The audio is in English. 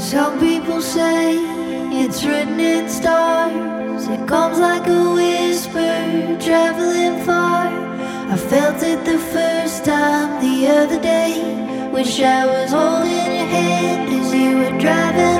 Some people say it's written in stars. It comes like a whisper, traveling far. I felt it the first time the other day. Wish I was holding your hand as you were driving